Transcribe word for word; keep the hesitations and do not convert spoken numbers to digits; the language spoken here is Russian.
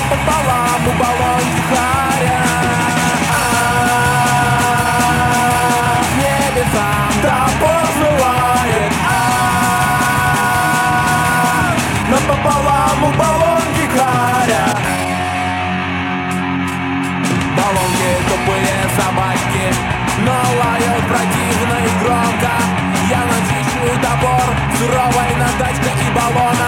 Напополам у баллонки харя. А, в небе там топор взмывает. А, напополам у баллонки харя. Баллонки тупые собаки, но лают противно и громко. Я начищу топор суровой наждачкой и баллона.